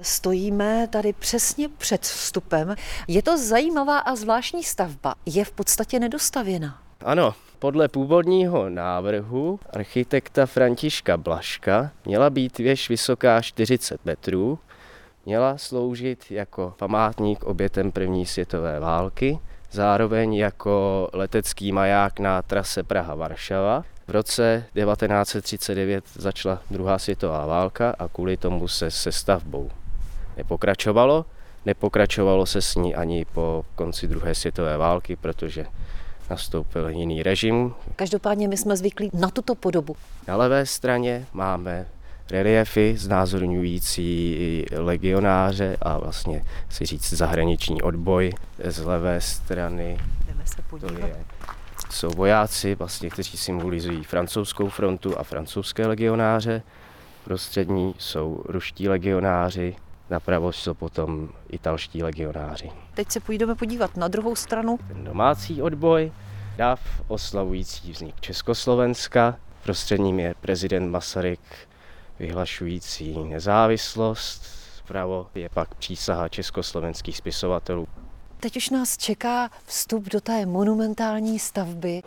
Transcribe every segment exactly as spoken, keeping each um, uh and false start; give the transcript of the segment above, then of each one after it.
Stojíme tady přesně před vstupem. Je to zajímavá a zvláštní stavba. Je v podstatě nedostavěná. Ano, podle původního návrhu architekta Františka Blažka měla být věž vysoká čtyřicet metrů, měla sloužit jako památník obětem první světové války, zároveň jako letecký maják na trase Praha-Varšava. V roce devatenáct set třicet devět začala druhá světová válka a kvůli tomu se se stavbou nepokračovalo. Nepokračovalo se s ní ani po konci druhé světové války, protože nastoupil jiný režim. Každopádně my jsme zvyklí na tuto podobu. Na levé straně máme reliefy znázorňující legionáře a vlastně si říct zahraniční odboj. Z levé strany Jdeme se podívat. to je, jsou vojáci, vlastně, kteří symbolizují francouzskou frontu a francouzské legionáře. Prostřední jsou ruští legionáři, napravo jsou potom italští legionáři. Teď se půjdeme podívat na druhou stranu. Ten domácí odboj, dav oslavující vznik Československa. Prostředním je prezident Masaryk vyhlašující nezávislost. Vpravo je pak přísaha československých spisovatelů. Teď už nás čeká vstup do té monumentální stavby.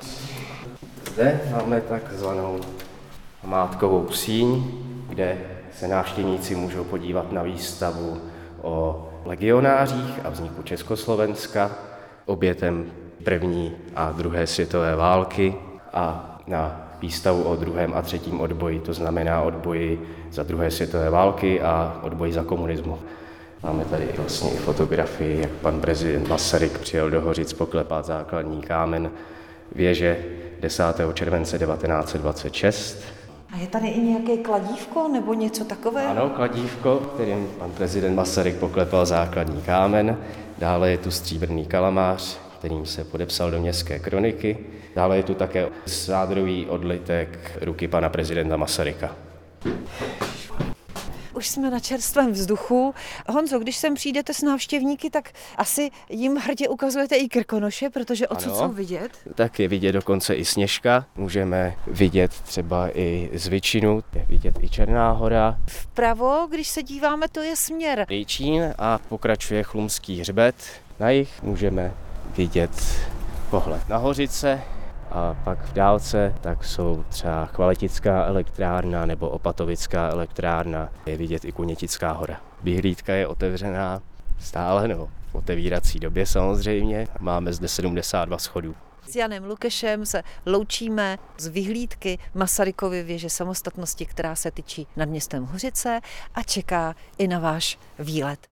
Zde máme takzvanou památkovou síň, kde se návštěvníci můžou podívat na výstavu o legionářích a vzniku Československa, obětem první a druhé světové války a na výstavu o druhém a třetím odboji, to znamená odboji za druhé světové války a odboji za komunismu. Máme tady vlastně i fotografii, jak pan prezident Masaryk přijel do Hořic poklepat základní kámen věže desátého července devatenáct set dvacet šest. A je tady i nějaké kladívko nebo něco takového? Ano, kladívko, kterým pan prezident Masaryk poklepal základní kámen. Dále je tu stříbrný kalamář, kterým se podepsal do městské kroniky. Dále je tu také zádrový odlitek ruky pana prezidenta Masaryka. Už jsme na čerstvém vzduchu. Honzo, když sem přijdete s návštěvníky, tak asi jim hrdě ukazujete i Krkonoše, protože odsud jsou vidět. Tak je vidět dokonce i Sněžka. Můžeme vidět třeba i Zvyčinu, je vidět i Černá hora. Vpravo, když se díváme, to je směr Rejčín a pokračuje Chlumský hřbet. Na jih můžeme vidět pohled na Hořice. A pak v dálce tak jsou třeba Chvaletická elektrárna nebo Opatovická elektrárna. Je vidět i Kunětická hora. Vyhlídka je otevřená stále, nebo v otevírací době samozřejmě. Máme zde sedmdesát dva schodů. S Janem Lukešem se loučíme z vyhlídky Masarykovy věže samostatnosti, která se tyčí nad městem Hořice a čeká i na váš výlet.